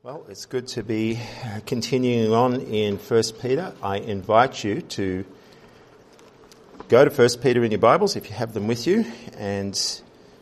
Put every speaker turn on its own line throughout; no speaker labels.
Well, it's good to be continuing on in 1 Peter. I invite you to go to 1 Peter in your Bibles if you have them with you, and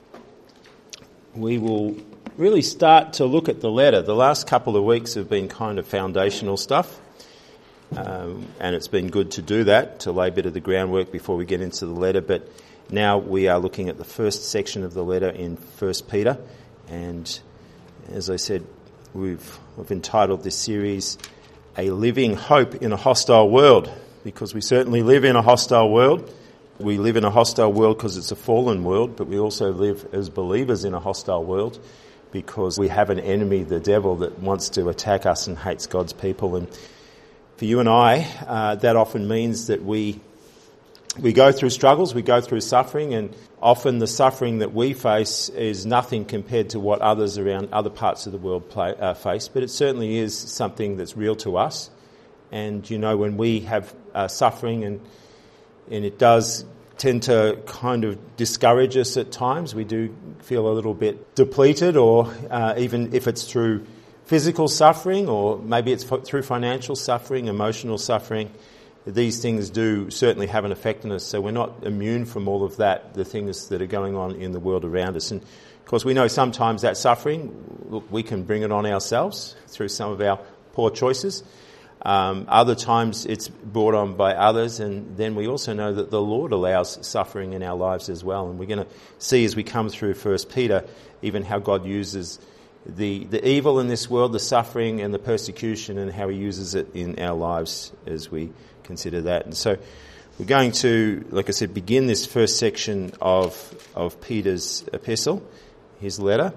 we will really start to look at the letter. The last couple of weeks have been kind of foundational stuff, and it's been good to do that, to lay a bit of the groundwork before we get into the letter, but now we are looking at the first section of the letter in 1 Peter, and as I said, We've entitled this series, A Living Hope in a Hostile World, because we certainly live in a hostile world. We live in a hostile world because it's a fallen world, but we also live as believers in a hostile world because we have an enemy, the devil, that wants to attack us and hates God's people. And for you and I, that often means that we go through struggles, we go through suffering, and often the suffering that we face is nothing compared to what others around other parts of the world face, but it certainly is something that's real to us. And, you know, when we have suffering and it does tend to kind of discourage us at times, we do feel a little bit depleted, or even if it's through physical suffering, or maybe it's through financial suffering, emotional suffering, these things do certainly have an effect on us, so we're not immune from all of that, the things that are going on in the world around us. And of course we know sometimes that suffering, look, we can bring it on ourselves through some of our poor choices. Other times it's brought on by others, and then we also know that the Lord allows suffering in our lives as well. And we're going to see as we come through 1 Peter even how God uses the evil in this world, the suffering and the persecution, and how he uses it in our lives as we consider that. And so we're going to, like I said, begin this first section of Peter's epistle, his letter.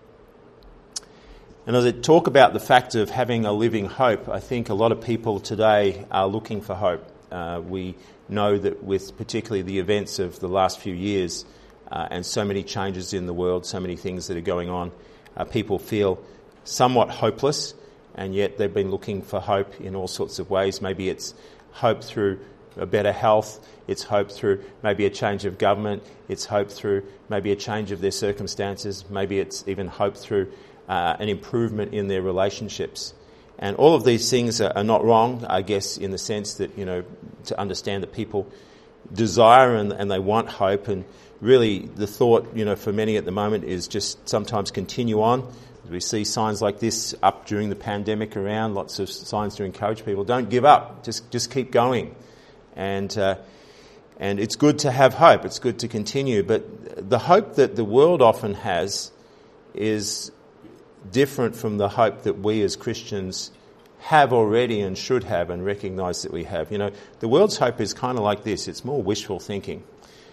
And as I talk about the fact of having a living hope, I think a lot of people today are looking for hope. We know that with particularly the events of the last few years and so many changes in the world, so many things that are going on, people feel somewhat hopeless, and yet they've been looking for hope in all sorts of ways. Maybe it's hope through a better health, it's hope through maybe a change of government, it's hope through maybe a change of their circumstances, maybe it's even hope through an improvement in their relationships. And all of these things are not wrong, I guess, in the sense that, you know, to understand that people desire and they want hope, and really the thought, you know, for many at the moment is just sometimes continue on. We see signs like this up during the pandemic around, lots of signs to encourage people, don't give up, just keep going. And it's good to have hope, it's good to continue, but the hope that the world often has is different from the hope that we as Christians have already and should have and recognise that we have. You know, the world's hope is kind of like this, it's more wishful thinking.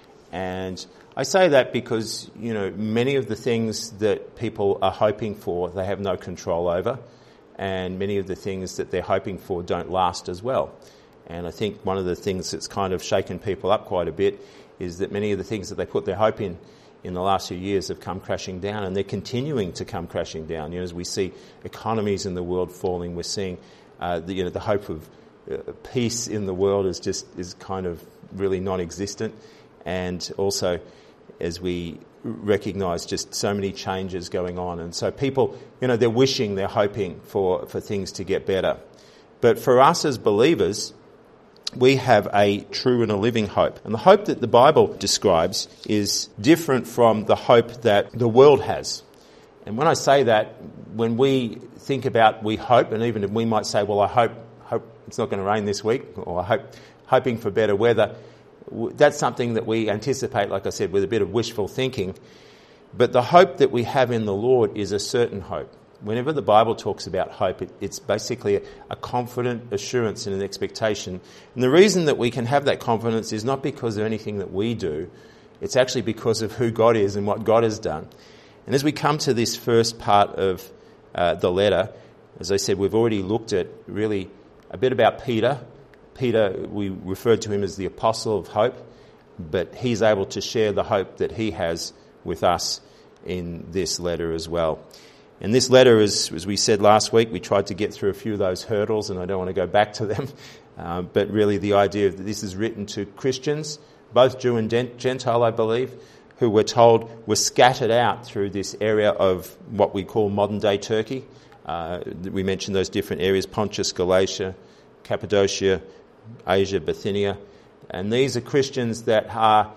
And I say that because, you know, many of the things that people are hoping for, they have no control over, and many of the things that they're hoping for don't last as well. And I think one of the things that's kind of shaken people up quite a bit is that many of the things that they put their hope in the last few years have come crashing down, and they're continuing to come crashing down. You know, as we see economies in the world falling, we're seeing the hope of peace in the world is kind of really non-existent. And also, as we recognise just so many changes going on. And so people, you know, they're wishing, they're hoping for things to get better. But for us as believers, we have a true and a living hope. And the hope that the Bible describes is different from the hope that the world has. And when I say that, when we think about we hope, and even if we might say, well, I hope it's not going to rain this week, or hoping for better weather, that's something that we anticipate, like I said, with a bit of wishful thinking. But the hope that we have in the Lord is a certain hope. Whenever the Bible talks about hope, it's basically a confident assurance and an expectation. And the reason that we can have that confidence is not because of anything that we do. It's actually because of who God is and what God has done. And as we come to this first part of the letter, as I said, we've already looked at really a bit about Peter. Peter, we referred to him as the apostle of hope, but he's able to share the hope that he has with us in this letter as well. And this letter, as we said last week, we tried to get through a few of those hurdles, and I don't want to go back to them, but really the idea that this is written to Christians, both Jew and Gentile, I believe, who we're told were scattered out through this area of what we call modern-day Turkey, We mentioned those different areas: Pontus, Galatia, Cappadocia, Asia, Bithynia. And these are Christians that are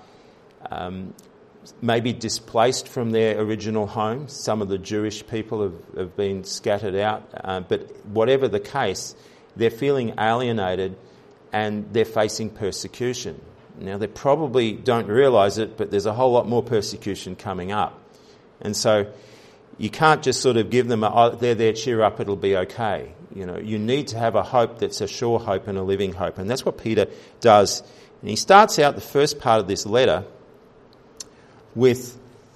maybe displaced from their original homes. Some of the Jewish people have been scattered out. But whatever the case, they're feeling alienated and they're facing persecution. Now, they probably don't realise it, but there's a whole lot more persecution coming up. And so you can't just sort of give them there, cheer up, it'll be okay. You need to have a hope that's a sure hope and a living hope. And that's what Peter does. And he starts out the first part of this letter with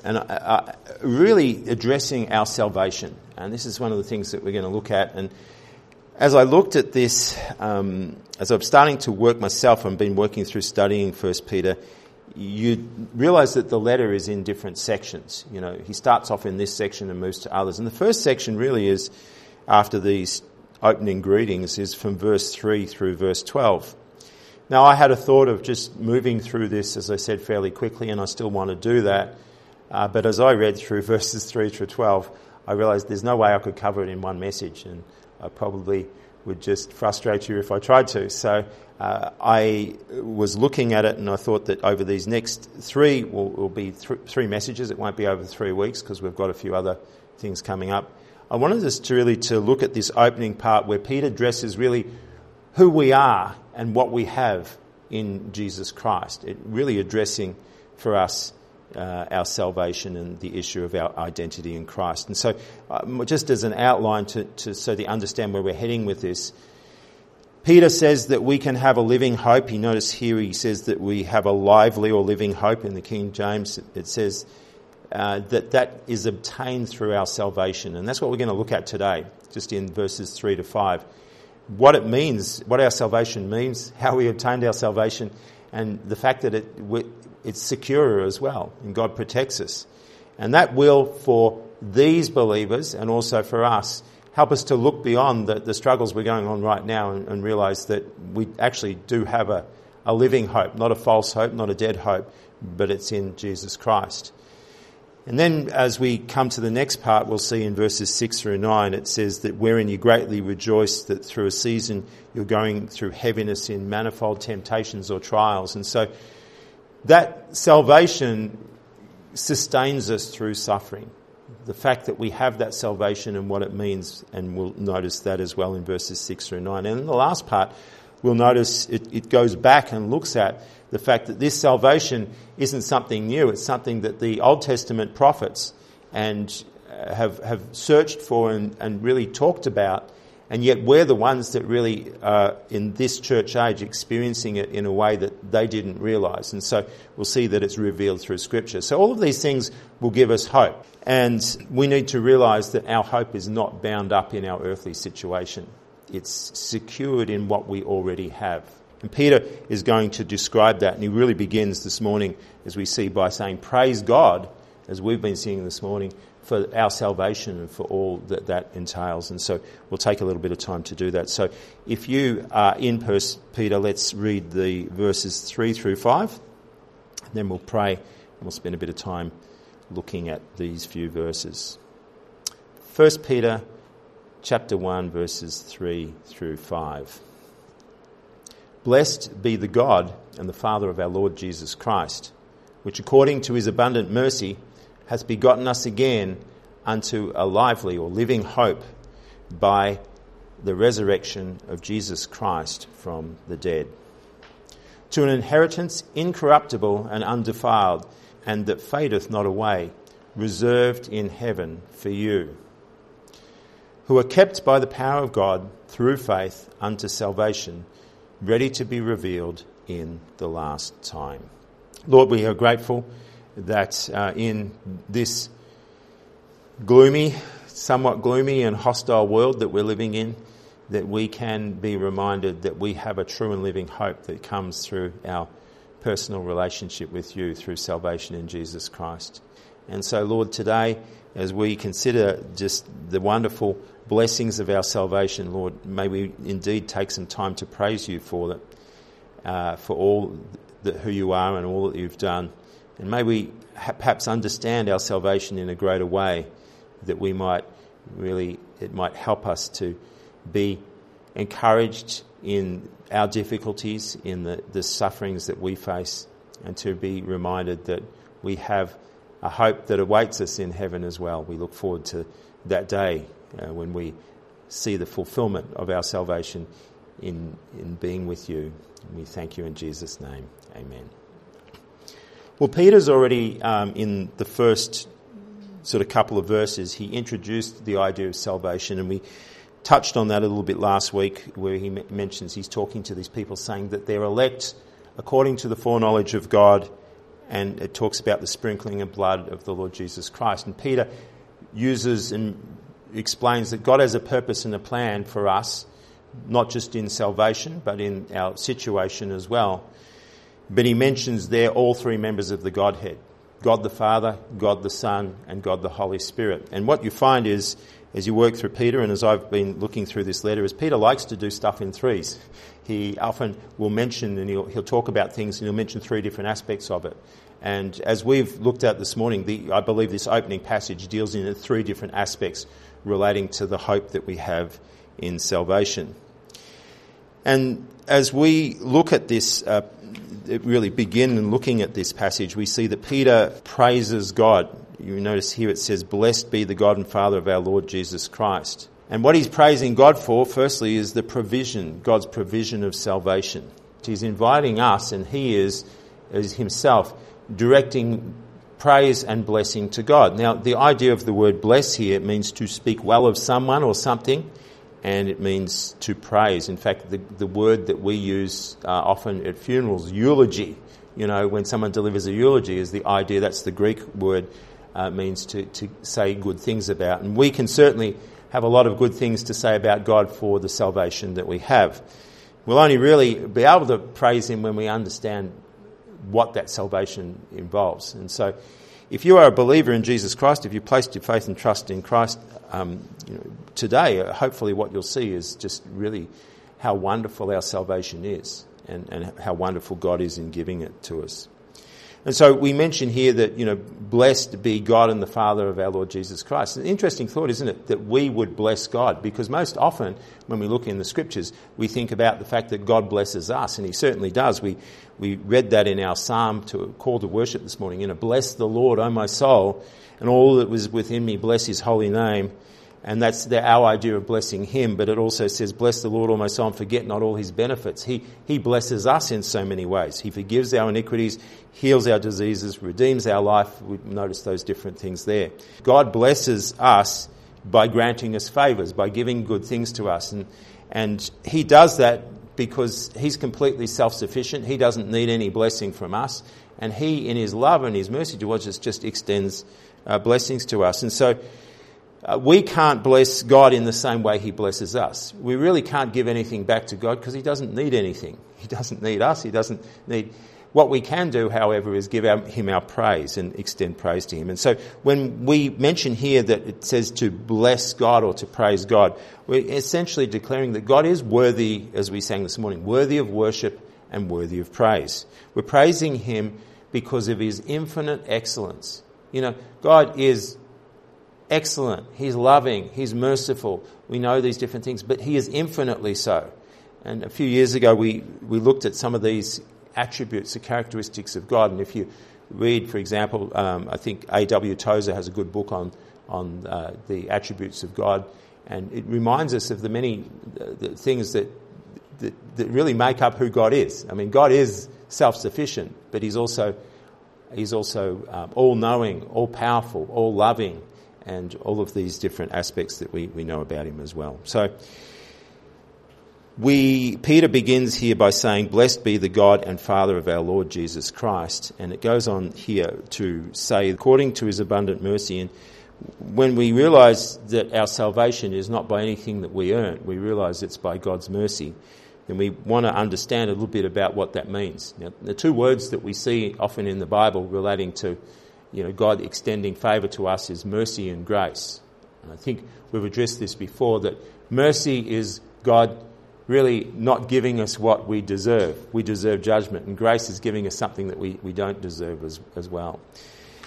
really addressing our salvation. And this is one of the things that we're going to look at. And as I looked at this, as I'm starting to work myself, I've been working through studying 1 Peter, you realise that the letter is in different sections. He starts off in this section and moves to others. And the first section really is, after these opening greetings, is from verse 3 through verse 12. Now, I had a thought of just moving through this, as I said, fairly quickly, and I still want to do that. But as I read through verses 3 through 12, I realised there's no way I could cover it in one message, and I probably would just frustrate you if I tried to. So I was looking at it, and I thought that over these next three will be three messages. It won't be over 3 weeks because we've got a few other things coming up. I wanted us to look at this opening part where Peter addresses really who we are and what we have in Jesus Christ. It really addressing for us our salvation and the issue of our identity in Christ. And so just as an outline so they understand where we're heading with this, Peter says that we can have a living hope. You notice here he says that we have a lively or living hope. In the King James it says that is obtained through our salvation. And that's what we're going to look at today, just in verses 3 to 5. What it means, what our salvation means, how we obtained our salvation, and the fact that it's secure as well, and God protects us. And that will, for these believers and also for us, help us to look beyond the struggles we're going on right now and realise that we actually do have a living hope, not a false hope, not a dead hope, but it's in Jesus Christ. And then as we come to the next part, we'll see in verses 6 through 9, it says that wherein you greatly rejoice that through a season you're going through heaviness in manifold temptations or trials. And so that salvation sustains us through suffering. The fact that we have that salvation and what it means, and we'll notice that as well in verses 6 through 9. And in the last part, we'll notice it goes back and looks at the fact that this salvation isn't something new. It's something that the Old Testament prophets have searched for and really talked about. And yet we're the ones that really are in this church age experiencing it in a way that they didn't realise. And so we'll see that it's revealed through Scripture. So all of these things will give us hope. And we need to realise that our hope is not bound up in our earthly situation. It's secured in what we already have. And Peter is going to describe that, and he really begins this morning, as we see, by saying, praise God, as we've been singing this morning, for our salvation and for all that entails. And so we'll take a little bit of time to do that. So if you are in Peter, let's read the verses 3 through 5, and then we'll pray, and we'll spend a bit of time looking at these few verses. 1 Peter chapter 1, verses 3 through 5. Blessed be the God and the Father of our Lord Jesus Christ, which according to his abundant mercy hath begotten us again unto a lively or living hope by the resurrection of Jesus Christ from the dead, to an inheritance incorruptible and undefiled, and that fadeth not away, reserved in heaven for you, who are kept by the power of God through faith unto salvation, ready to be revealed in the last time. Lord, we are grateful that in this somewhat gloomy and hostile world that we're living in, that we can be reminded that we have a true and living hope that comes through our personal relationship with you through salvation in Jesus Christ. And so, Lord, today, as we consider just the wonderful blessings of our salvation, Lord, may we indeed take some time to praise you for that, for all who you are and all that you've done. And may we perhaps understand our salvation in a greater way, that we might Really, it might help us to be encouraged in our difficulties, in the sufferings that we face, and to be reminded that we have a hope that awaits us in heaven as well. We look forward to that day when we see the fulfillment of our salvation in being with you. And we thank you in Jesus' name. Amen. Well, Peter's already, in the first sort of couple of verses, he introduced the idea of salvation, and we touched on that a little bit last week, where he mentions he's talking to these people saying that they're elect according to the foreknowledge of God, and it talks about the sprinkling of blood of the Lord Jesus Christ. And Peter uses and explains that God has a purpose and a plan for us, not just in salvation, but in our situation as well. But he mentions there all three members of the Godhead: God the Father, God the Son, and God the Holy Spirit. And what you find is, as you work through Peter, and as I've been looking through this letter, is Peter likes to do stuff in threes. He often will mention, and he'll talk about things, and he'll mention three different aspects of it. And as we've looked at this morning, I believe this opening passage deals in three different aspects relating to the hope that we have in salvation. And as we look at this, really begin and looking at this passage, we see that Peter praises God. You notice here it says, "Blessed be the God and Father of our Lord Jesus Christ." And what he's praising God for, firstly, is the provision, God's provision of salvation. He's inviting us, and he is himself directing praise and blessing to God. Now, the idea of the word bless here, it means to speak well of someone or something, and it means to praise. In fact, the word that we use often at funerals, eulogy, when someone delivers a eulogy, is the idea, that's the Greek word, means to say good things about. And we can certainly have a lot of good things to say about God for the salvation that we have. We'll only really be able to praise him when we understand what that salvation involves. And so if you are a believer in Jesus Christ, if you placed your faith and trust in Christ, today, hopefully what you'll see is just really how wonderful our salvation is, and how wonderful God is in giving it to us. And so we mention here that, blessed be God and the Father of our Lord Jesus Christ. It's an interesting thought, isn't it, that we would bless God? Because most often when we look in the Scriptures, we think about the fact that God blesses us, and he certainly does. We read that in our psalm to call to worship this morning. Bless the Lord, O my soul, and all that was within me, bless his holy name. And that's our idea of blessing him. But it also says, bless the Lord, all my soul, and forget not all his benefits. He blesses us in so many ways. He forgives our iniquities, heals our diseases, redeems our life. We notice those different things there. God blesses us by granting us favours, by giving good things to us. And he does that because he's completely self-sufficient. He doesn't need any blessing from us. And he, in his love and his mercy towards us, just extends blessings to us. And so we can't bless God in the same way he blesses us. We really can't give anything back to God because he doesn't need anything. He doesn't need us. He doesn't need... What we can do, however, is give him our praise and extend praise to him. And so when we mention here that it says to bless God or to praise God, we're essentially declaring that God is worthy, as we sang this morning, worthy of worship and worthy of praise. We're praising him because of his infinite excellence. God is excellent, he's loving, he's merciful. We know these different things, but he is infinitely so. And a few years ago we looked at some of these attributes, the characteristics of God. And if you read, for example, I think A.W. Tozer has a good book on the attributes of God, and it reminds us of the many things that really make up who God is. I mean, God is self-sufficient, but he's also all-knowing, all-powerful, all-loving, and all of these different aspects that we know about him as well. So Peter begins here by saying, blessed be the God and Father of our Lord Jesus Christ. And it goes on here to say, according to his abundant mercy. And when we realise that our salvation is not by anything that we earn, we realise it's by God's mercy, then we want to understand a little bit about what that means. Now, the two words that we see often in the Bible relating to God extending favour to us is mercy and grace. And I think we've addressed this before, that mercy is God really not giving us what we deserve. We deserve judgment, and grace is giving us something that we don't deserve as well.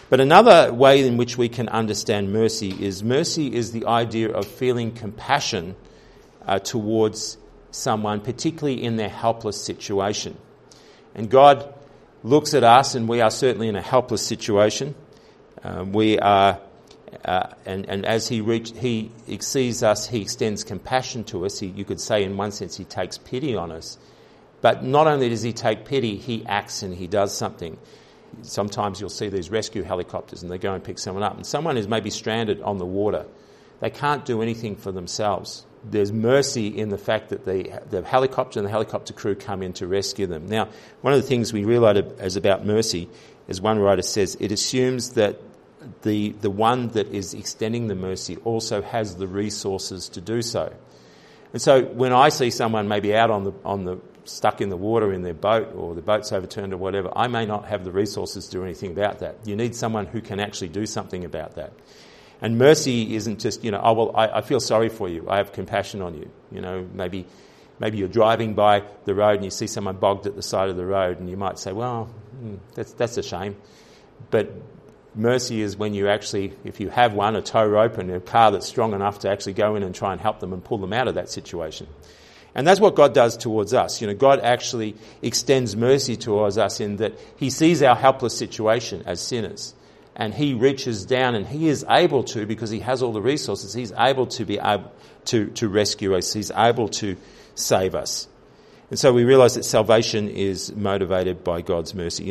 But another way in which we can understand mercy is the idea of feeling compassion towards someone, particularly in their helpless situation. And God looks at us, and we are certainly in a helpless situation. We are, and as He sees us, He extends compassion to us. You could say, in one sense, He takes pity on us. But not only does He take pity, He acts and He does something. Sometimes you'll see these rescue helicopters, and they go and pick someone up, and someone is maybe stranded on the water. They can't do anything for themselves. There's mercy in the fact that the helicopter and the helicopter crew come in to rescue them. Now, one of the things we realise about mercy, as one writer says, it assumes that the one that is extending the mercy also has the resources to do so. And so when I see someone maybe out on the stuck in the water in their boat, or the boat's overturned or whatever, I may not have the resources to do anything about that. You need someone who can actually do something about that. And mercy isn't just, I feel sorry for you. I have compassion on you. Maybe you're driving by the road and you see someone bogged at the side of the road, and you might say, well, that's a shame. But mercy is when you actually, if you have a tow rope and a car that's strong enough to actually go in and try and help them and pull them out of that situation. And that's what God does towards us. God actually extends mercy towards us in that He sees our helpless situation as sinners, and He reaches down, and He is able to, because He has all the resources, He's able to be able to rescue us. He's able to save us. And so we realise that salvation is motivated by God's mercy.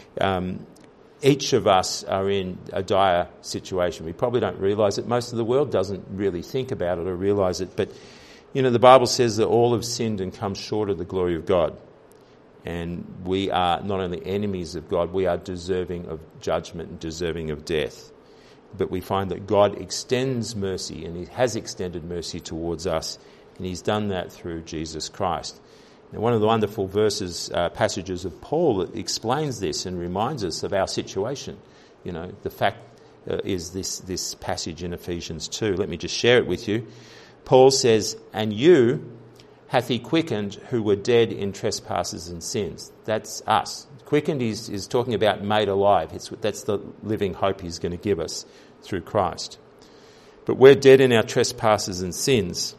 Each of us are in a dire situation. We probably don't realise it. Most of the world doesn't really think about it or realise it. But, the Bible says that all have sinned and come short of the glory of God. And we are not only enemies of God, we are deserving of judgment and deserving of death. But we find that God extends mercy, and He has extended mercy towards us, and He's done that through Jesus Christ. Now, one of the wonderful passages of Paul that explains this and reminds us of our situation, the fact is this passage in Ephesians 2. Let me just share it with you. Paul says, "And you hath He quickened who were dead in trespasses and sins." That's us. Quickened is talking about made alive. That's the living hope He's going to give us through Christ. But we're dead in our trespasses and sins.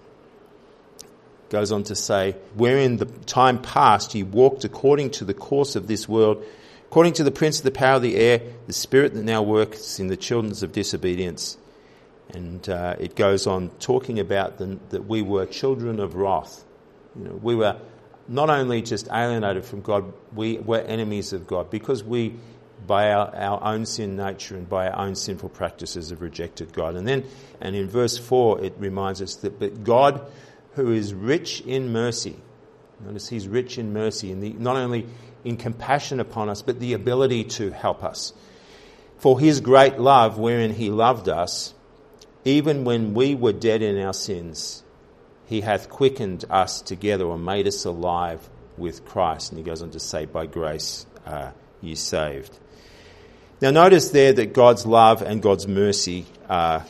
Goes on to say, "Wherein the time past ye walked according to the course of this world, according to the prince of the power of the air, the spirit that now works in the children of disobedience." And it goes on talking about that we were children of wrath. We were not only just alienated from God, we were enemies of God, because we, by our own sin nature and by our own sinful practices, have rejected God. And in verse 4, it reminds us that, "But God, who is rich in mercy," notice He's rich in mercy, and not only in compassion upon us, but the ability to help us. "For His great love, wherein He loved us, even when we were dead in our sins, He hath quickened us together," or made us alive with Christ. And he goes on to say, "By grace are ye saved." Now notice there that God's love and God's mercy are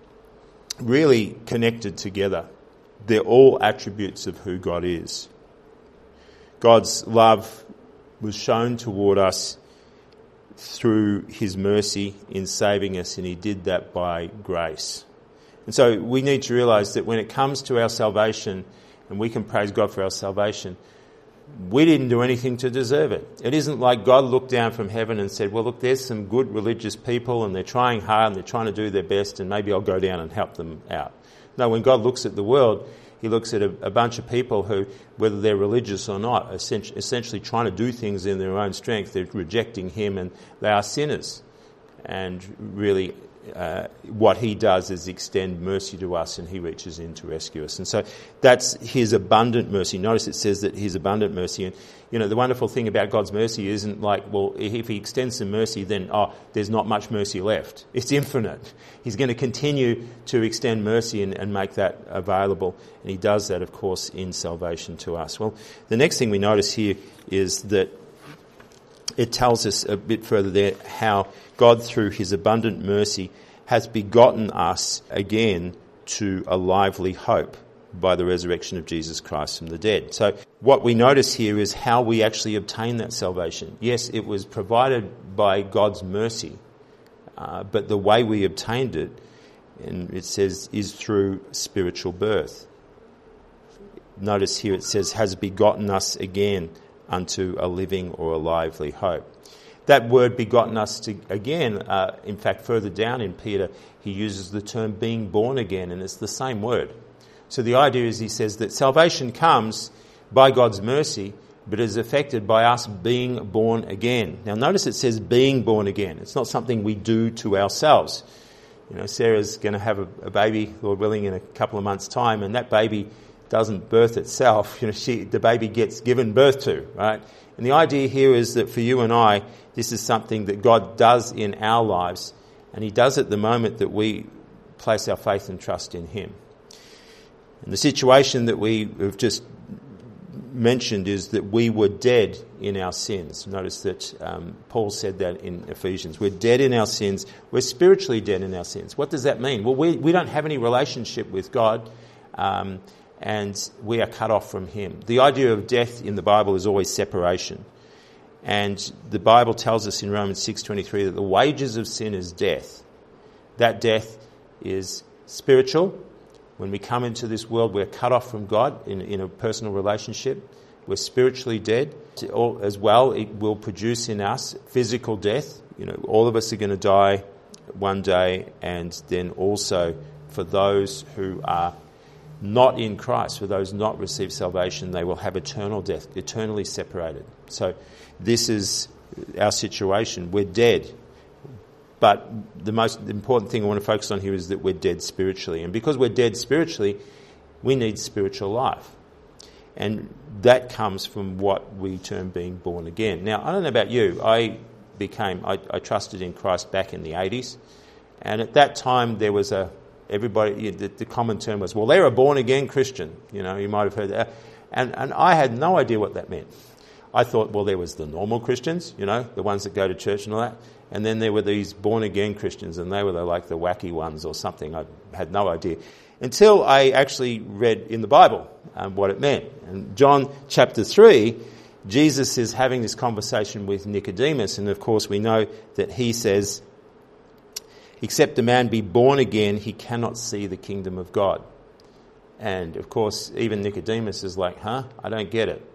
really connected together. They're all attributes of who God is. God's love was shown toward us through His mercy in saving us, and He did that by grace. And so we need to realise that when it comes to our salvation, and we can praise God for our salvation, we didn't do anything to deserve it. It isn't like God looked down from heaven and said, well, look, there's some good religious people and they're trying hard and they're trying to do their best, and maybe I'll go down and help them out. No, when God looks at the world, He looks at a bunch of people who, whether they're religious or not, essentially trying to do things in their own strength. They're rejecting Him, and they are sinners. And really, what He does is extend mercy to us, and He reaches in to rescue us. And so that's His abundant mercy. Notice it says that His abundant mercy. And, the wonderful thing about God's mercy isn't like, well, if He extends some mercy, then, there's not much mercy left. It's infinite. He's going to continue to extend mercy and make that available. And He does that, of course, in salvation to us. Well, the next thing we notice here is that it tells us a bit further there how God, through His abundant mercy, has begotten us again to a lively hope by the resurrection of Jesus Christ from the dead. So what we notice here is how we actually obtain that salvation. Yes, it was provided by God's mercy, but the way we obtained it, and it says, is through spiritual birth. Notice here it says, has begotten us again unto a living or a lively hope. That word begotten us to, again, in fact, further down in Peter, he uses the term being born again, and it's the same word. So the idea is, he says that salvation comes by God's mercy, but is affected by us being born again. Now notice it says being born again. It's not something we do to ourselves. Sarah's going to have a baby, Lord willing, in a couple of months' time, and that baby doesn't birth itself. The baby gets given birth to, right? And the idea here is that for you and I, this is something that God does in our lives, and he does it the moment that we place our faith and trust in him. And the situation that we have just mentioned is that we were dead in our sins. Notice that Paul said that in Ephesians. We're dead in our sins. We're spiritually dead in our sins. What does that mean? Well, we don't have any relationship with God, and we are cut off from him. The idea of death in the Bible is always separation. And the Bible tells us in Romans 6:23 that the wages of sin is death. That death is spiritual. When we come into this world, we're cut off from God in a personal relationship. We're spiritually dead. As well, it will produce in us physical death. All of us are going to die one day, and then also for those who are not in Christ, for those not receive salvation, they will have eternal death, eternally separated. So this is our situation. We're dead. But the most important thing I want to focus on here is that we're dead spiritually. And because we're dead spiritually, we need spiritual life. And that comes from what we term being born again. Now, I don't know about you. I trusted in Christ back in the 80s. And at that time, there was the common term was, well, they're a born-again Christian. You might have heard that. And I had no idea what that meant. I thought, well, there was the normal Christians, the ones that go to church and all that. And then there were these born-again Christians, and they were like the wacky ones or something. I had no idea. Until I actually read in the Bible what it meant. And John chapter 3, Jesus is having this conversation with Nicodemus, and of course we know that he says, except a man be born again, he cannot see the kingdom of God. And of course, even Nicodemus is like, I don't get it.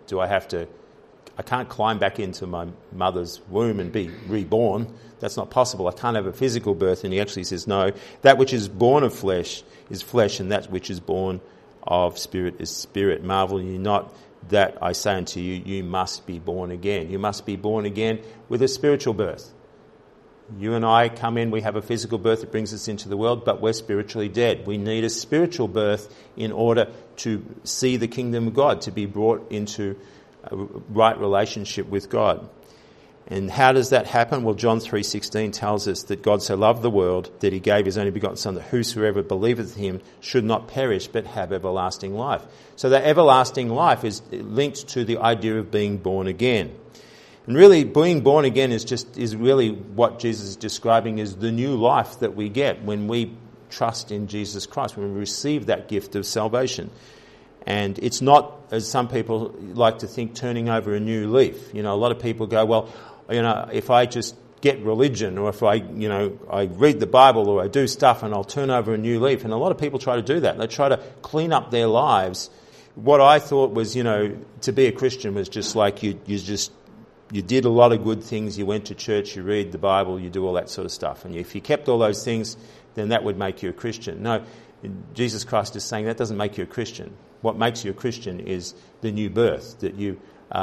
I can't climb back into my mother's womb and be reborn. That's not possible. I can't have a physical birth. And he actually says, no, that which is born of flesh is flesh, and that which is born of spirit is spirit. Marvel ye not that I say unto you, you must be born again. You must be born again with a spiritual birth. You and I come in, we have a physical birth that brings us into the world, but we're spiritually dead. We need a spiritual birth in order to see the kingdom of God, to be brought into a right relationship with God. And how does that happen? Well, John 3:16 tells us that God so loved the world that he gave his only begotten Son, that whosoever believeth him should not perish but have everlasting life. So that everlasting life is linked to the idea of being born again. And really, being born again is really what Jesus is describing as the new life that we get when we trust in Jesus Christ, when we receive that gift of salvation. And it's not, as some people like to think, turning over a new leaf. A lot of people go, well, if I just get religion, or if I read the Bible, or I do stuff, and I'll turn over a new leaf. And a lot of people try to do that. They try to clean up their lives. What I thought was, to be a Christian was just like you did a lot of good things. You went to church, you read the Bible, you do all that sort of stuff. And if you kept all those things, then that would make you a Christian. No, Jesus Christ is saying that doesn't make you a Christian. What makes you a Christian is the new birth, that you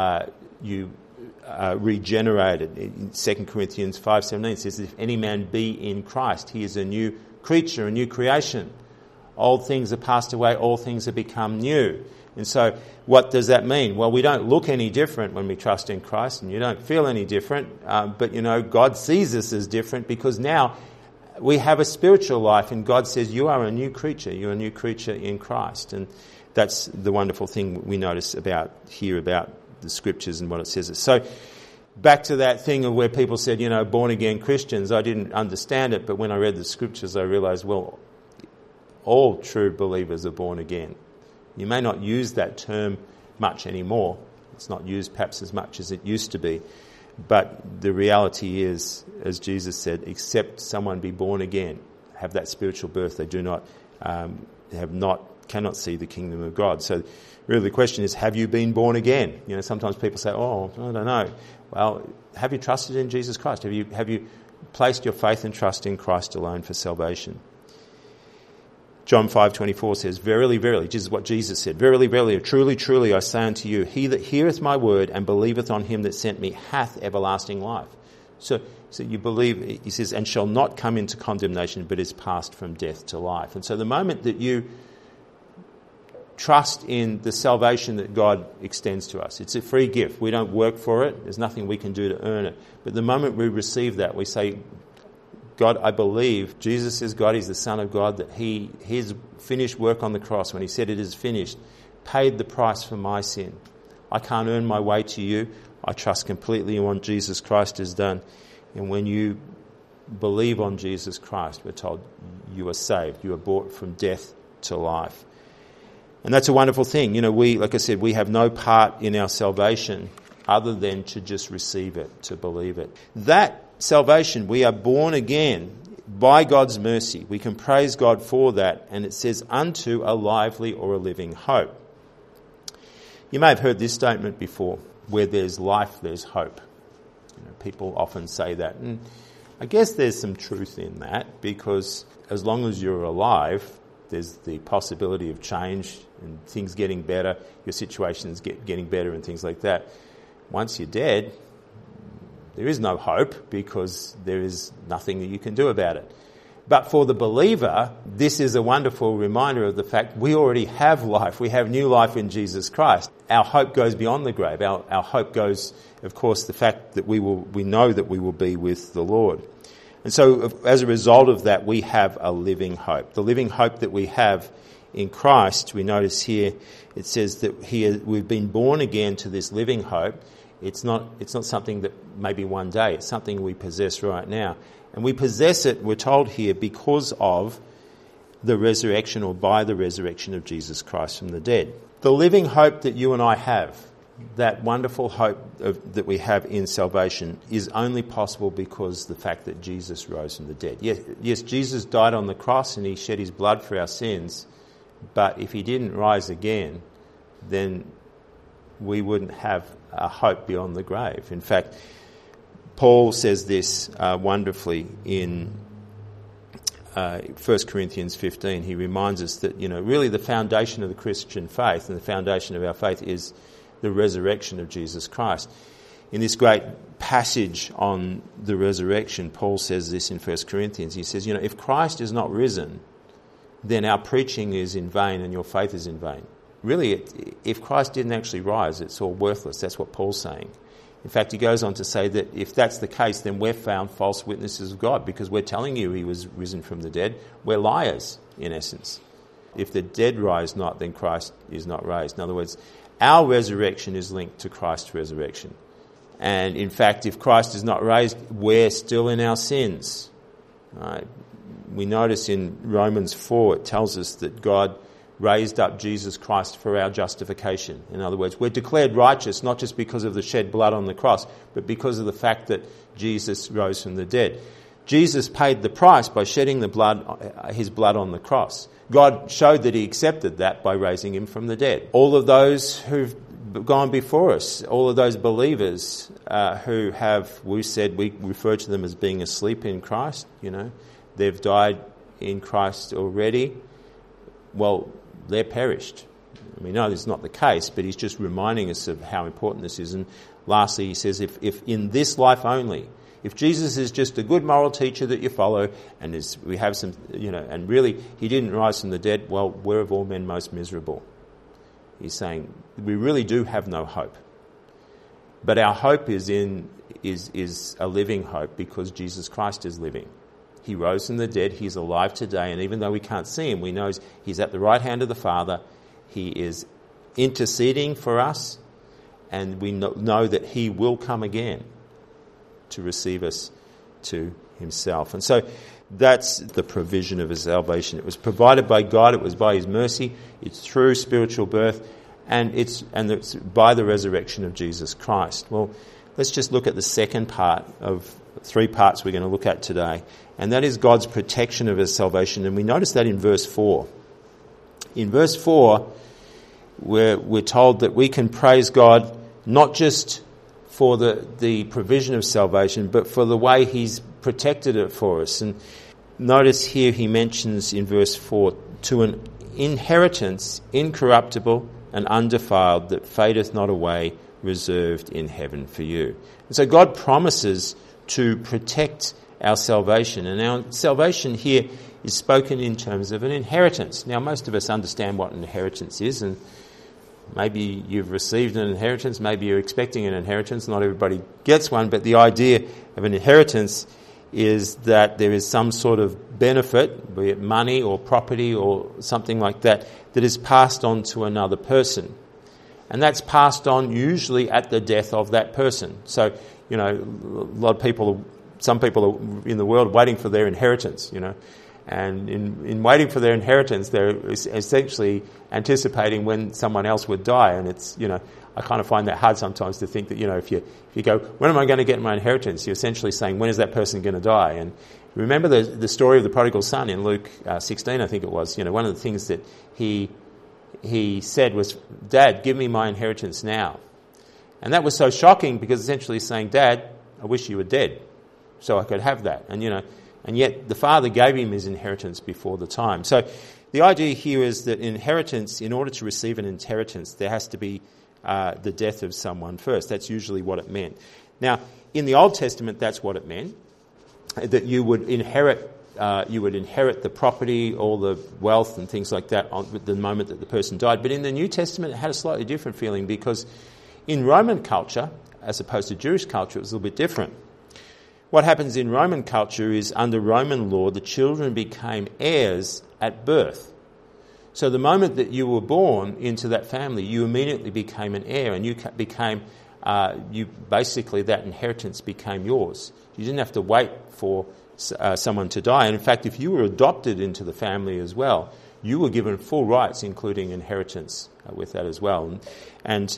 regenerated. In 2 Corinthians 5:17 it says, if any man be in Christ, he is a new creature, a new creation. Old things are passed away, all things have become new. And so what does that mean? Well, we don't look any different when we trust in Christ, and you don't feel any different. But God sees us as different because now we have a spiritual life, and God says you are a new creature. You're a new creature in Christ. And that's the wonderful thing we notice about the Scriptures and what it says. So back to that thing of where people said, born-again Christians, I didn't understand it, but when I read the Scriptures, I realised, well, all true believers are born again. You may not use that term much anymore. It's not used perhaps as much as it used to be. But the reality is, as Jesus said, except someone be born again, have that spiritual birth, they do not, cannot see the kingdom of God. So really the question is, have you been born again? You know, sometimes people say, oh, I don't know. Well, have you trusted in Jesus Christ? Have you placed your faith and trust in Christ alone for salvation? John 5:24 says, verily, verily, this is what Jesus said, verily, verily, truly, truly, I say unto you, he that heareth my word and believeth on him that sent me hath everlasting life. So you believe, he says, and shall not come into condemnation, but is passed from death to life. And so the moment that you trust in the salvation that God extends to us, it's a free gift. We don't work for it. There's nothing we can do to earn it. But the moment we receive that, we say, God, I believe Jesus is God, he's the Son of God, that his finished work on the cross, when he said it is finished, paid the price for my sin. I can't earn my way to you. I trust completely in what Jesus Christ has done. And when you believe on Jesus Christ, we're told you are saved. You are brought from death to life. And that's a wonderful thing. You know, like I said, we have no part in our salvation other than to just receive it, to believe it. That salvation, we are born again by God's mercy. We can praise God for that. And it says, unto a lively or a living hope. You may have heard this statement before, where there's life, there's hope. You know, people often say that. And I guess there's some truth in that, because as long as you're alive, there's the possibility of change and things getting better, your situations getting better and things like that. Once you're dead, there is no hope, because there is nothing that you can do about it. But for the believer, this is a wonderful reminder of the fact we already have life. We have new life in Jesus Christ. Our hope goes beyond the grave. Our hope goes, of course, the fact that we know that we will be with the Lord. And so as a result of that, we have a living hope. The living hope that we have in Christ, we notice here, it says that we've been born again to this living hope. It's not something that maybe one day, it's something we possess right now. And we possess it, we're told here, because of the resurrection, or by the resurrection of Jesus Christ from the dead. The living hope that you and I have, that wonderful hope that we have in salvation, is only possible because the fact that Jesus rose from the dead. Yes, Jesus died on the cross and he shed his blood for our sins, but if he didn't rise again, then we wouldn't have a hope beyond the grave. In fact, Paul says this wonderfully in 1 Corinthians 15. He reminds us that, really the foundation of the Christian faith and the foundation of our faith is the resurrection of Jesus Christ. In this great passage on the resurrection, Paul says this in 1 Corinthians. He says, if Christ is not risen, then our preaching is in vain and your faith is in vain. Really, if Christ didn't actually rise, it's all worthless. That's what Paul's saying. In fact, he goes on to say that if that's the case, then we're found false witnesses of God, because we're telling you he was risen from the dead. We're liars, in essence. If the dead rise not, then Christ is not raised. In other words, our resurrection is linked to Christ's resurrection. And in fact, if Christ is not raised, we're still in our sins. Right? We notice in Romans 4, it tells us that God raised up Jesus Christ for our justification. In other words, we're declared righteous not just because of the shed blood on the cross, but because of the fact that Jesus rose from the dead. Jesus paid the price by shedding his blood on the cross. God showed that he accepted that by raising him from the dead. All of those who've gone before us, all of those believers who we refer to them as being asleep in Christ, they've died in Christ already. Well, they're perished. We know this is not the case, but he's just reminding us of how important this is. And lastly, he says, if in this life only, if Jesus is just a good moral teacher that you follow, and we have some, and really he didn't rise from the dead, well, we're of all men most miserable. He's saying we really do have no hope. But our hope is a living hope, because Jesus Christ is living. He rose from the dead. He's alive today. And even though we can't see him, we know he's at the right hand of the Father. He is interceding for us. And we know that he will come again to receive us to himself. And so that's the provision of his salvation. It was provided by God. It was by his mercy. It's through spiritual birth. And it's by the resurrection of Jesus Christ. Well, let's just look at the second part of 3 parts we're going to look at today, and that is God's protection of his salvation. And we notice that in verse 4. In verse 4, we're told that we can praise God not just for the provision of salvation, but for the way he's protected it for us. And notice here he mentions in verse 4, to an inheritance incorruptible and undefiled that fadeth not away, reserved in heaven for you. And so God promises to protect our salvation. And our salvation here is spoken in terms of an inheritance. Now, most of us understand what an inheritance is, and maybe you've received an inheritance, maybe you're expecting an inheritance. Not everybody gets one, but the idea of an inheritance is that there is some sort of benefit, be it money or property or something like that, that is passed on to another person. And that's passed on usually at the death of that person. So, you know, some people are in the world waiting for their inheritance, you know. And in waiting for their inheritance, they're essentially anticipating when someone else would die. And it's, you know, I kind of find that hard sometimes to think that, you know, if you go, when am I going to get my inheritance? You're essentially saying, when is that person going to die? And remember the story of the prodigal son in Luke 16, I think it was. You know, one of the things that he said was, Dad, give me my inheritance now. And that was so shocking because essentially he's saying, Dad, I wish you were dead so I could have that. And, you know, and yet the father gave him his inheritance before the time. So the idea here is that inheritance, in order to receive an inheritance, there has to be the death of someone first. That's usually what it meant. Now, in the Old Testament, that's what it meant, that you would inherit the property, all the wealth and things like that at the moment that the person died. But in the New Testament, it had a slightly different feeling because in Roman culture, as opposed to Jewish culture, it was a little bit different. What happens in Roman culture is under Roman law, the children became heirs at birth. So the moment that you were born into that family, you immediately became an heir, and basically that inheritance became yours. You didn't have to wait for someone to die. And in fact, if you were adopted into the family as well, you were given full rights, including inheritance with that as well. And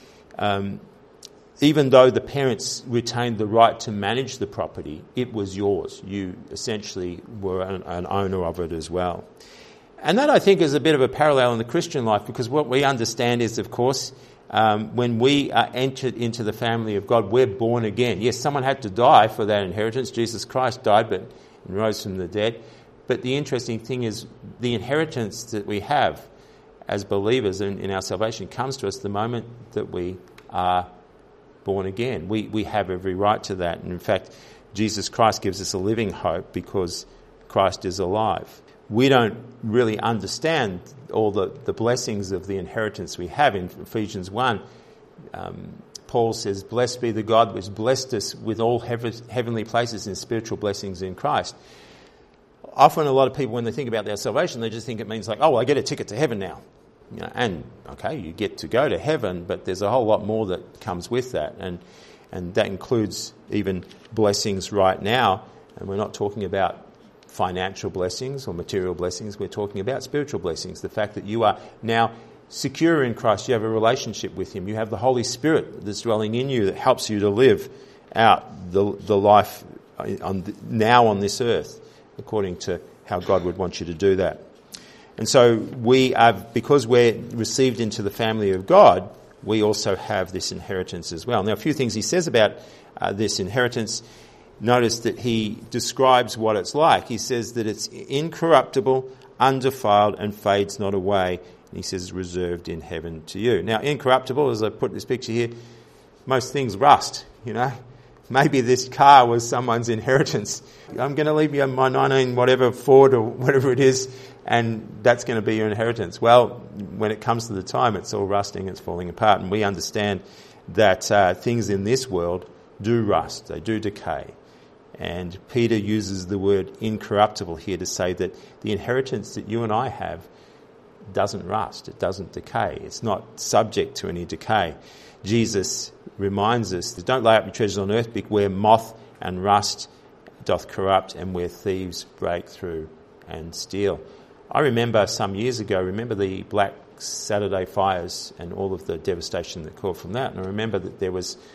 even though the parents retained the right to manage the property, it was yours. You essentially were an owner of it as well. And that, I think, is a bit of a parallel in the Christian life, because what we understand is, of course, when we are entered into the family of God, we're born again. Yes, someone had to die for that inheritance. Jesus Christ died and rose from the dead. But the interesting thing is the inheritance that we have as believers in our salvation comes to us the moment that we are born again. We have every right to that. And in fact, Jesus Christ gives us a living hope because Christ is alive. We don't really understand all the blessings of the inheritance we have. In Ephesians 1, Paul says, "Blessed be the God which blessed us with all heavenly places and spiritual blessings in Christ." Often a lot of people, when they think about their salvation, they just think it means like, oh, well, I get a ticket to heaven now. You know, and okay, you get to go to heaven, but there's a whole lot more that comes with that, and that includes even blessings right now. And we're not talking about financial blessings or material blessings. We're talking about spiritual blessings. The fact that you are now secure in Christ, you have a relationship with Him, you have the Holy Spirit that's dwelling in you that helps you to live out the life now on this earth, according to how God would want you to do that. And so because we're received into the family of God, we also have this inheritance as well. Now, a few things he says about this inheritance. Notice that he describes what it's like. He says that it's incorruptible, undefiled, and fades not away. And he says reserved in heaven to you. Now, incorruptible, as I put this picture here, most things rust, you know. Maybe this car was someone's inheritance. I'm going to leave you my 19 whatever Ford or whatever it is, and that's going to be your inheritance. Well, when it comes to the time, it's all rusting, it's falling apart. And we understand that things in this world do rust, they do decay. And Peter uses the word incorruptible here to say that the inheritance that you and I have doesn't rust, it doesn't decay, it's not subject to any decay. Jesus reminds us that don't lay up your treasures on earth, where moth and rust doth corrupt and where thieves break through and steal. I remember some years ago, the Black Saturday fires and all of the devastation that came from that. And I remember that there was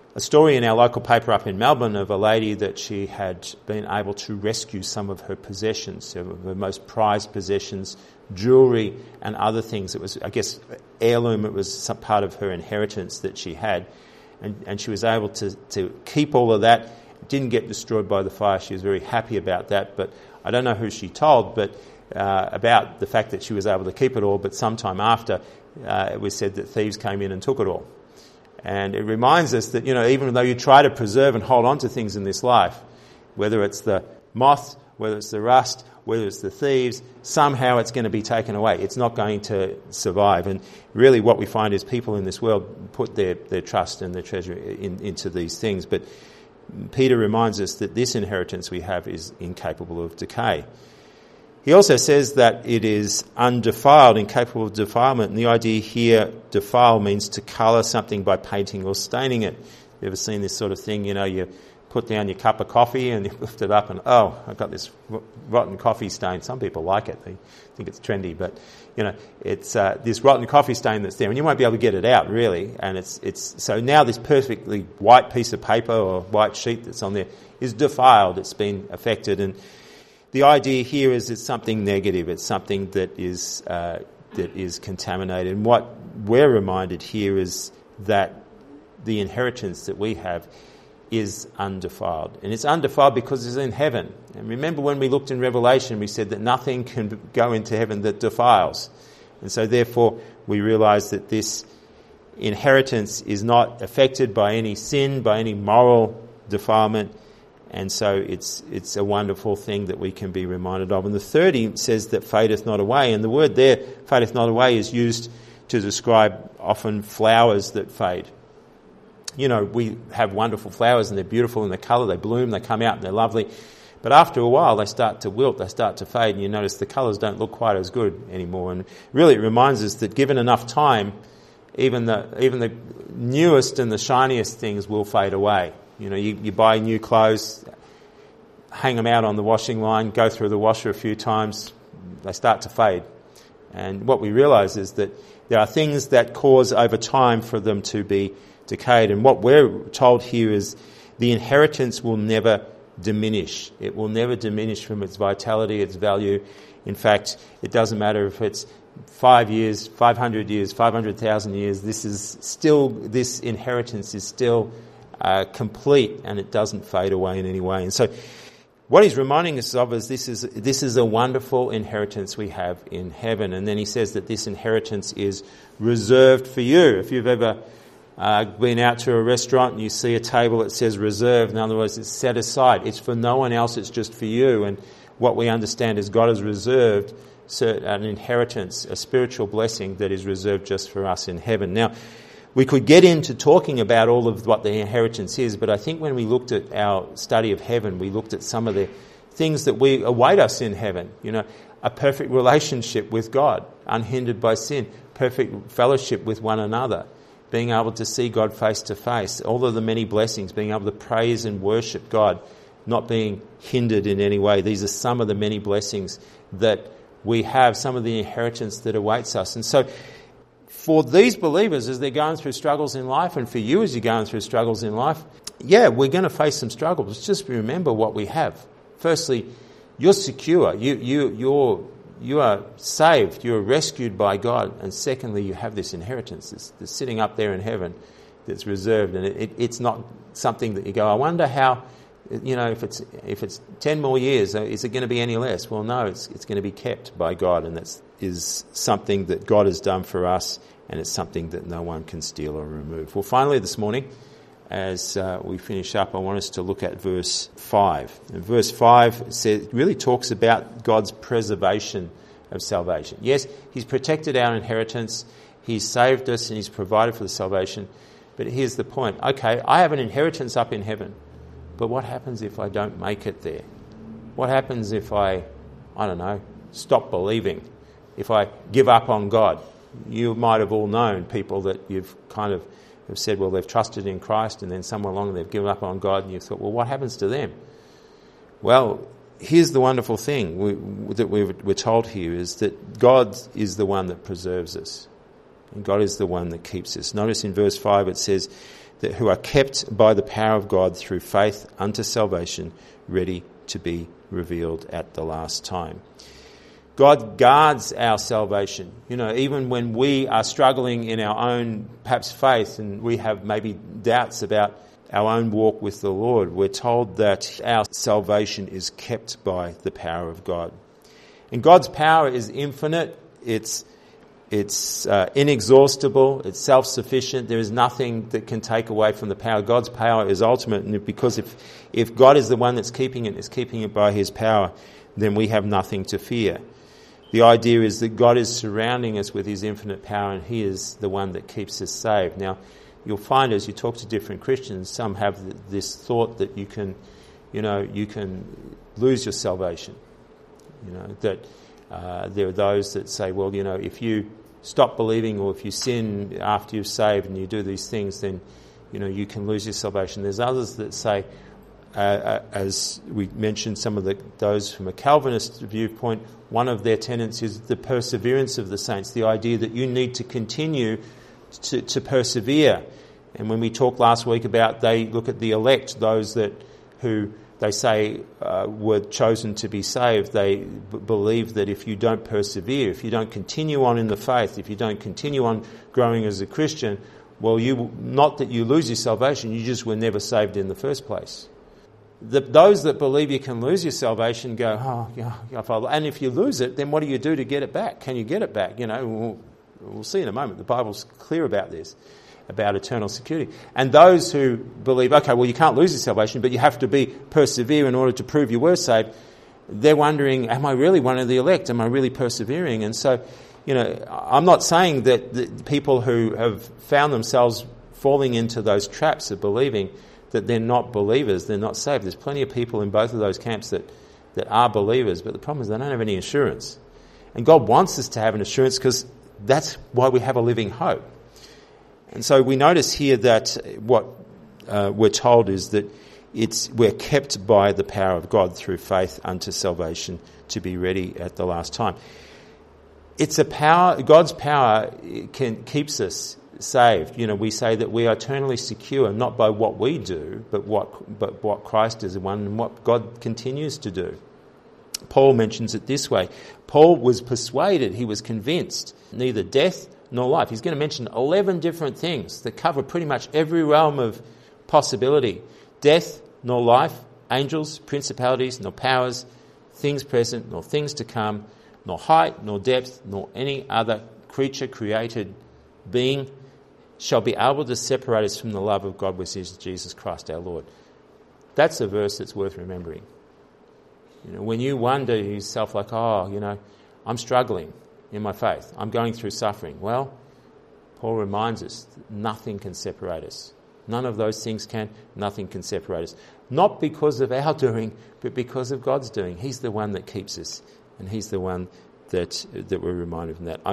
a story in our local paper up in Melbourne of a lady that she had been able to rescue some of her possessions, some of her most prized possessions, jewellery and other things. It was, I guess, heirloom. It was some part of her inheritance that she had. And she was able to keep all of that. It didn't get destroyed by the fire. She was very happy about that. But I don't know who she told about the fact that she was able to keep it all. But sometime after, it was said that thieves came in and took it all. And it reminds us that, even though you try to preserve and hold on to things in this life, whether it's the moth, whether it's the rust, whether it's the thieves, somehow it's going to be taken away. It's not going to survive. And really what we find is people in this world put their trust and their treasure into these things. But Peter reminds us that this inheritance we have is incapable of decay. He also says that it is undefiled, incapable of defilement. And the idea here, defile, means to colour something by painting or staining it. You ever seen this sort of thing? You put down your cup of coffee and you lift it up and, I've got this rotten coffee stain. Some people like it. They think it's trendy. But, it's this rotten coffee stain that's there. And you won't be able to get it out, really. And it's so now this perfectly white piece of paper or white sheet that's on there is defiled. It's been affected. And the idea here is it's something negative. It's something that is contaminated. And what we're reminded here is that the inheritance that we have is undefiled. And it's undefiled because it's in heaven. And remember when we looked in Revelation, we said that nothing can go into heaven that defiles. And so therefore we realise that this inheritance is not affected by any sin, by any moral defilement. And so it's a wonderful thing that we can be reminded of. And the 30 says that fadeth not away. And the word there, fadeth not away, is used to describe often flowers that fade. We have wonderful flowers and they're beautiful in their colour. They bloom, they come out and they're lovely. But after a while, they start to wilt, they start to fade. And you notice the colours don't look quite as good anymore. And really it reminds us that given enough time, even the newest and the shiniest things will fade away. You buy new clothes, hang them out on the washing line, go through the washer a few times, they start to fade. And what we realise is that there are things that cause over time for them to be decayed. And what we're told here is the inheritance will never diminish. It will never diminish from its vitality, its value. In fact, it doesn't matter if it's 5 years, 500 years, 500,000 years, this inheritance is still complete and it doesn't fade away in any way. And so what he's reminding us of is this is a wonderful inheritance we have in heaven. And then he says that this inheritance is reserved for you. If you've ever been out to a restaurant and you see a table that says reserved, in other words, it's set aside. It's for no one else, it's just for you. And what we understand is God has reserved an inheritance, a spiritual blessing that is reserved just for us in heaven. Now, we could get into talking about all of what the inheritance is, but I think when we looked at our study of heaven, we looked at some of the things that we await us in heaven. A perfect relationship with God, unhindered by sin, perfect fellowship with one another, being able to see God face to face, all of the many blessings, being able to praise and worship God, not being hindered in any way. These are some of the many blessings that we have, some of the inheritance that awaits us. And so for these believers, as they're going through struggles in life, and for you as you're going through struggles in life, we're going to face some struggles. Just remember what we have. Firstly, you're secure. You are saved. You are rescued by God. And secondly, you have this inheritance that's sitting up there in heaven that's reserved. And it's not something that you go, I wonder how, if it's 10 more years, is it going to be any less? Well, no, it's going to be kept by God. And that is something that God has done for us. And it's something that no one can steal or remove. Well, finally this morning, as we finish up, I want us to look at verse 5. And verse 5 really talks about God's preservation of salvation. Yes, He's protected our inheritance, He's saved us and He's provided for the salvation. But here's the point. Okay, I have an inheritance up in heaven, but what happens if I don't make it there? What happens if I stop believing? If I give up on God? You might have all known people that you've kind of have said, well, they've trusted in Christ, and then somewhere along they've given up on God, and you've thought, well, what happens to them? Well, here's the wonderful thing that we're told here is that God is the one that preserves us. And God is the one that keeps us. Notice in verse 5 it says, who are kept by the power of God through faith unto salvation, ready to be revealed at the last time. God guards our salvation. Even when we are struggling in our own, perhaps, faith, and we have maybe doubts about our own walk with the Lord, we're told that our salvation is kept by the power of God. And God's power is infinite. It's inexhaustible. It's self-sufficient. There is nothing that can take away from the power. God's power is ultimate, and because if God is the one that's keeping it, is keeping it by his power, then we have nothing to fear. The idea is that God is surrounding us with his infinite power, and he is the one that keeps us saved. Now, you'll find as you talk to different Christians, some have this thought that you can lose your salvation. That there are those that say, well, if you stop believing, or if you sin after you're saved and you do these things, then you can lose your salvation. There's others that say, as we mentioned, some of those from a Calvinist viewpoint, one of their tenets is the perseverance of the saints, the idea that you need to continue to persevere. And when we talked last week about, they look at the elect, those who they say were chosen to be saved, they believe that if you don't persevere, if you don't continue on in the faith, if you don't continue on growing as a Christian, well, not that you lose your salvation, you just were never saved in the first place. Those that believe you can lose your salvation go, and if you lose it, then what do you do to get it back? Can you get it back? We'll see in a moment. The Bible's clear about this, about eternal security. And those who believe, okay, well, you can't lose your salvation, but you have to persevere in order to prove you were saved, they're wondering, am I really one of the elect? Am I really persevering? And so, I'm not saying that the people who have found themselves falling into those traps of believing that they're not believers, they're not saved. There's plenty of people in both of those camps that are believers, but the problem is they don't have any assurance. And God wants us to have an assurance because that's why we have a living hope. And so we notice here that what we're told is that we're kept by the power of God through faith unto salvation to be ready at the last time. It's a power, God's power keeps us saved. We say that we are eternally secure, not by what we do, but what Christ is one and what God continues to do. Paul mentions it this way. Paul was persuaded, he was convinced, neither death nor life. He's going to mention 11 different things that cover pretty much every realm of possibility. Death nor life, angels, principalities, nor powers, things present, nor things to come, nor height, nor depth, nor any other creature created being shall be able to separate us from the love of God which is Jesus Christ our Lord. That's a verse that's worth remembering. When you wonder yourself like, I'm struggling in my faith, I'm going through suffering. Well, Paul reminds us that nothing can separate us. None of those things can, nothing can separate us. Not because of our doing, but because of God's doing. He's the one that keeps us, and he's the one that we're reminded of that.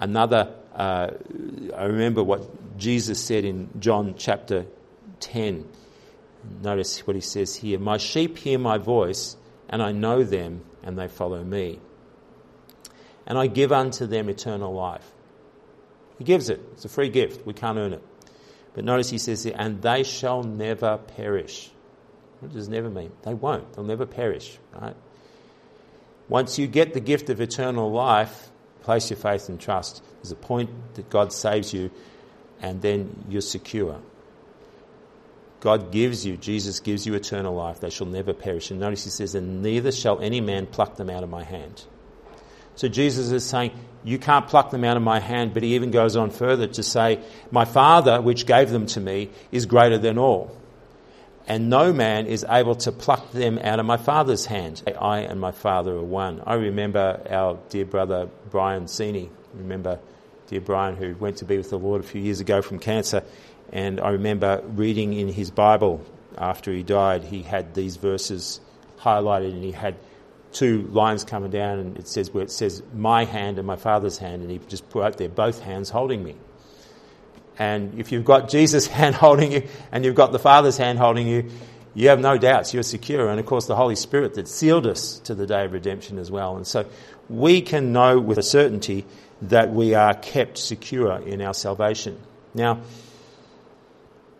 I remember what Jesus said in John chapter 10. Notice what he says here. My sheep hear my voice, and I know them, and they follow me. And I give unto them eternal life. He gives it. It's a free gift. We can't earn it. But notice he says here, and they shall never perish. What does never mean? They won't. They'll never perish, right? Once you get the gift of eternal life, place your faith and trust. There's a point that God saves you, and then you're secure. God gives you, Jesus gives you eternal life. They shall never perish. And notice he says, and neither shall any man pluck them out of my hand. So Jesus is saying, you can't pluck them out of my hand, but he even goes on further to say, my Father, which gave them to me, is greater than all. And no man is able to pluck them out of my Father's hand. I and my Father are one. I remember our dear brother Brian Sini. Remember dear Brian, who went to be with the Lord a few years ago from cancer. And I remember reading in his Bible after he died, he had these verses highlighted, and he had 2 lines coming down, and it says my hand and my Father's hand, and he just put out there both hands holding me. And if you've got Jesus' hand holding you and you've got the Father's hand holding you, you have no doubts, you're secure. And of course the Holy Spirit that sealed us to the day of redemption as well. And so we can know with a certainty that we are kept secure in our salvation. Now,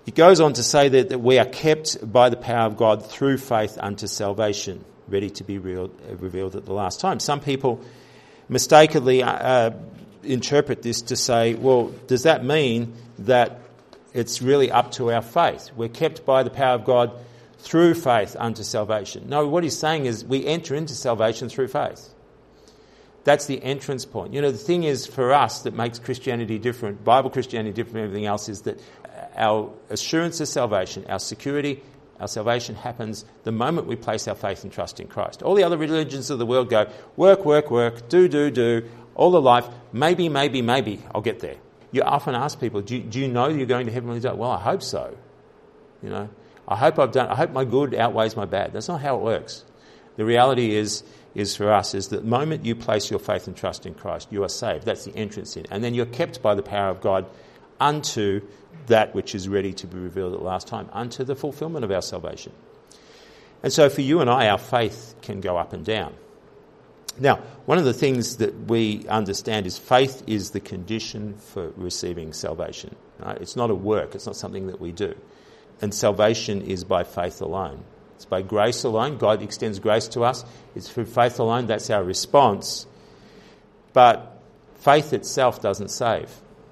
It goes on to say that we are kept by the power of God through faith unto salvation, ready to be revealed at the last time. Some people mistakenly interpret this to say, well, does that mean that it's really up to our faith? We're kept by the power of God through faith unto salvation. No, what he's saying is we enter into salvation through faith. That's the entrance point. The thing is for us that makes Christianity different, Bible Christianity different from everything else, is that our assurance of salvation, our security, our salvation happens the moment we place our faith and trust in Christ. All the other religions of the world go, work, work, work, do, all the life, maybe, I'll get there. You often ask people, do you know you're going to heaven when you die? Well, I hope so. I hope my good outweighs my bad. That's not how it works. The reality is for us is that the moment you place your faith and trust in Christ, you are saved. That's the entrance in. And then you're kept by the power of God unto that which is ready to be revealed at the last time, unto the fulfillment of our salvation. And so for you and I, our faith can go up and down. Now, one of the things that we understand is faith is the condition for receiving salvation. Right? It's not a work. It's not something that we do. And salvation is by faith alone. It's by grace alone. God extends grace to us. It's through faith alone. That's our response. But faith itself doesn't save.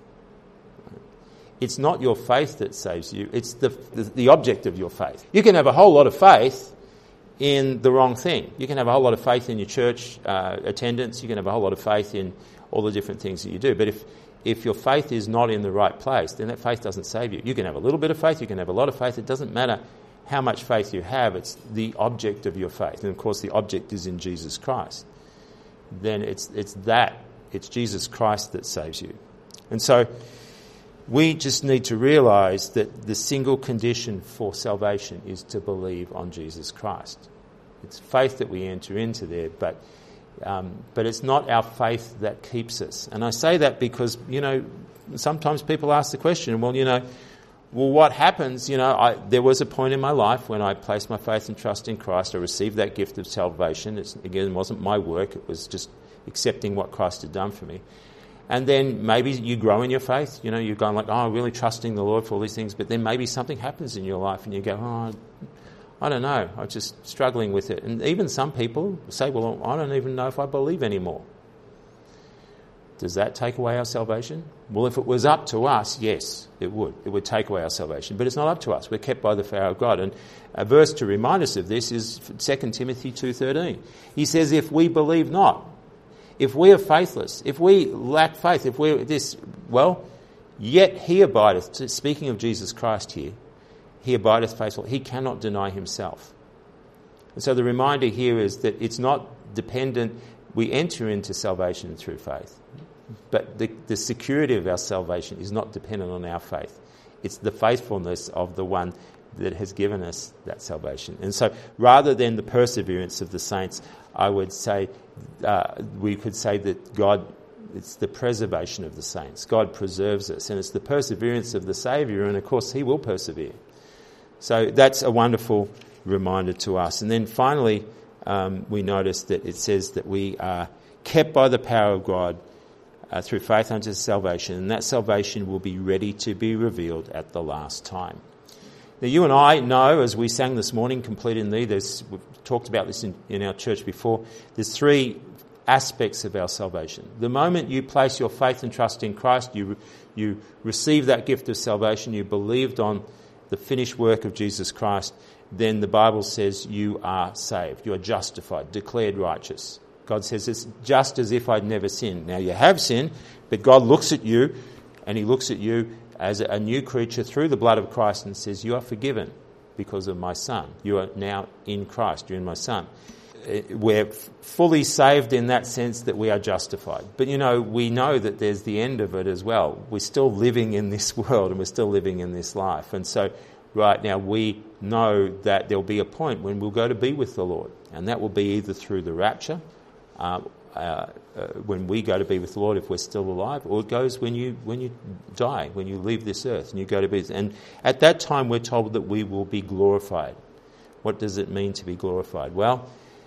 It's not your faith that saves you. It's the object of your faith. You can have a whole lot of faith in the wrong thing. You can have a whole lot of faith in your church attendance. You can have a whole lot of faith in all the different things that you do. But if your faith is not in the right place, then that faith doesn't save you. You can have a little bit of faith. You can have a lot of faith. It doesn't matter how much faith you have. It's the object of your faith. And, of course, the object is in Jesus Christ. Then it's Jesus Christ that saves you. And so we just need to realise that the single condition for salvation is to believe on Jesus Christ. It's faith that we enter into there, but it's not our faith that keeps us. And I say that because, sometimes people ask the question, well, what happens? There was a point in my life when I placed my faith and trust in Christ. I received that gift of salvation. It wasn't my work. It was just accepting what Christ had done for me. And then maybe you grow in your faith. You're going like, I'm really trusting the Lord for all these things. But then maybe something happens in your life and you go, I don't know. I'm just struggling with it. And even some people say, well, I don't even know if I believe anymore. Does that take away our salvation? Well, if it was up to us, yes, it would. It would take away our salvation. But it's not up to us. We're kept by the power of God. And a verse to remind us of this is 2 Timothy 2:13. He says, if we believe not, if we are faithless, if we lack faith, if we're this, yet he abideth, speaking of Jesus Christ here, he abideth faithful. He cannot deny himself. And so the reminder here is that it's not dependent. We enter into salvation through faith. But the security of our salvation is not dependent on our faith. It's the faithfulness of the one that has given us that salvation. And so rather than the perseverance of the saints, I would say we could say that God, it's the preservation of the saints. God preserves us, and it's the perseverance of the Saviour, and of course he will persevere. So that's a wonderful reminder to us. And then finally, we notice that it says that we are kept by the power of God through faith unto salvation, and that salvation will be ready to be revealed at the last time. Now, you and I know, as we sang this morning, Complete in Thee, we've talked about this in our church before, there's three aspects of our salvation. The moment you place your faith and trust in Christ, you receive that gift of salvation, you believed on the finished work of Jesus Christ, then the Bible says you are saved, you are justified, declared righteous. God says it's just as if I'd never sinned. Now you have sinned, but God looks at you, and he looks at you as a new creature through the blood of Christ and says, you are forgiven because of my Son. You are now in Christ, you're in my Son. We're fully saved in that sense that we are justified. But we know that there's the end of it as well. We're still living in this world and we're still living in this life. And so right now we know that there'll be a point when we'll go to be with the Lord. And that will be either through the rapture, when we go to be with the Lord if we're still alive, or it goes when you die, when you leave this earth and you go to be. And at that time we're told that we will be glorified. What does it mean to be glorified? Well,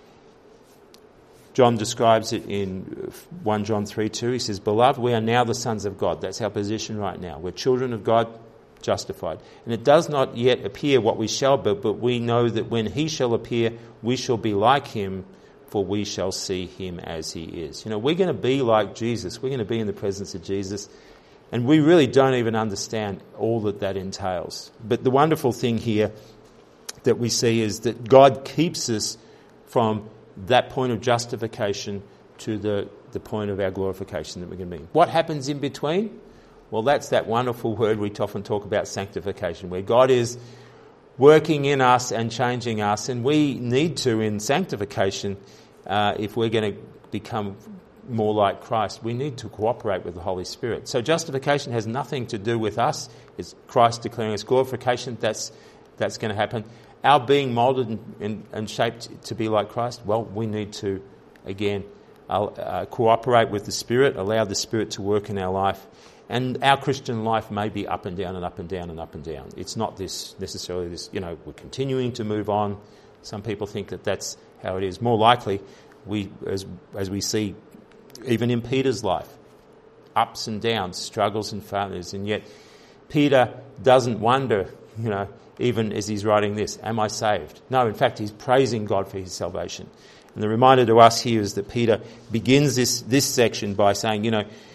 John describes it in 1 John 3:2. He says, Beloved, we are now the sons of God. That's our position right now. We're children of God, justified. And it does not yet appear what we shall be, but we know that when he shall appear, we shall be like him, for we shall see him as he is. We're going to be like Jesus. We're going to be in the presence of Jesus. And we really don't even understand all that entails. But the wonderful thing here that we see is that God keeps us from that point of justification to the point of our glorification that we're going to be. What happens in between? Well, that's that wonderful word we often talk about, sanctification, where God is working in us and changing us. And we need to, in sanctification, if we're going to become more like Christ, we need to cooperate with the Holy Spirit. So justification has nothing to do with us. It's Christ declaring us. Glorification, that's going to happen. Our being moulded and shaped to be like Christ, well, we need to, again, cooperate with the Spirit, allow the Spirit to work in our life. And our Christian life may be up and down and up and down and up and down. It's not necessarily this, we're continuing to move on. Some people think that that's how it is. More likely, as we see even in Peter's life, ups and downs, struggles and failures. And yet Peter doesn't wonder, even as he's writing this, am I saved? No, in fact, he's praising God for his salvation. And the reminder to us here is that Peter begins this section by saying,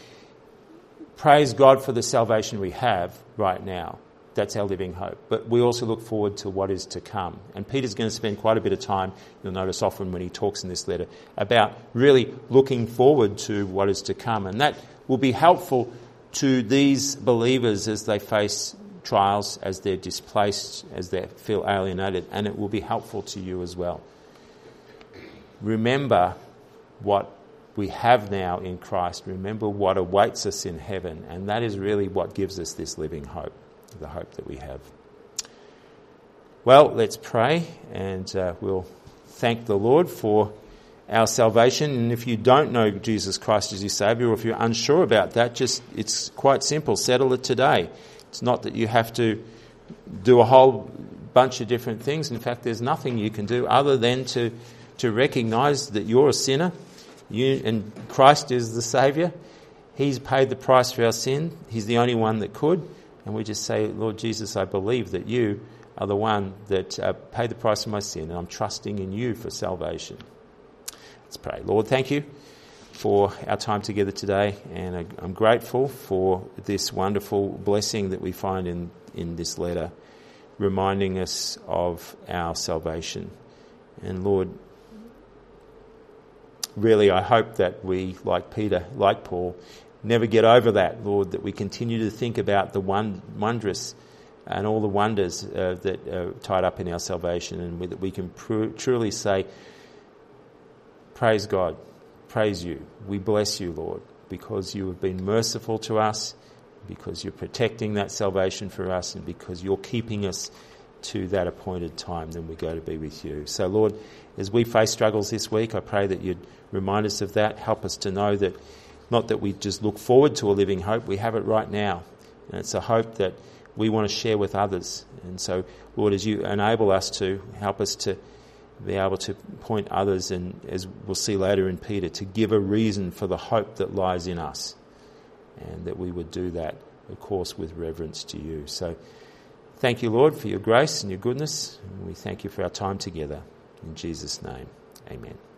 praise God for the salvation we have right now. That's our living hope. But we also look forward to what is to come. And Peter's going to spend quite a bit of time, you'll notice often when he talks in this letter, about really looking forward to what is to come. And that will be helpful to these believers as they face trials, as they're displaced, as they feel alienated. And it will be helpful to you as well. Remember what we have now in Christ. Remember what awaits us in heaven. And that is really what gives us this living hope, the hope that we have. Well, let's pray, and we'll thank the Lord for our salvation. And if you don't know Jesus Christ as your Saviour, or if you're unsure about that, it's quite simple. Settle it today. It's not that you have to do a whole bunch of different things. In fact, there's nothing you can do other than to recognise that you're a sinner, and Christ is the Saviour. He's paid the price for our sin. He's the only one that could. And we just say, Lord Jesus, I believe that you are the one that paid the price for my sin, and I'm trusting in you for salvation. Let's pray. Lord, thank you for our time together today, and I'm grateful for this wonderful blessing that we find in this letter, reminding us of our salvation. And Lord, really, I hope that we, like Peter, like Paul, never get over that, Lord, that we continue to think about the wondrous and all the wonders that are tied up in our salvation, and that we can truly say, praise God, praise you. We bless you, Lord, because you have been merciful to us, because you're protecting that salvation for us, and because you're keeping us to that appointed time, then we go to be with you. So, Lord, as we face struggles this week, I pray that you'd remind us of that. Help us to know that not that we just look forward to a living hope, we have it right now. And it's a hope that we want to share with others. And so, Lord, as you enable us to, help us to be able to point others, and as we'll see later in Peter, to give a reason for the hope that lies in us. And that we would do that, of course, with reverence to you. So, thank you, Lord, for your grace and your goodness. And we thank you for our time together. In Jesus' name, amen.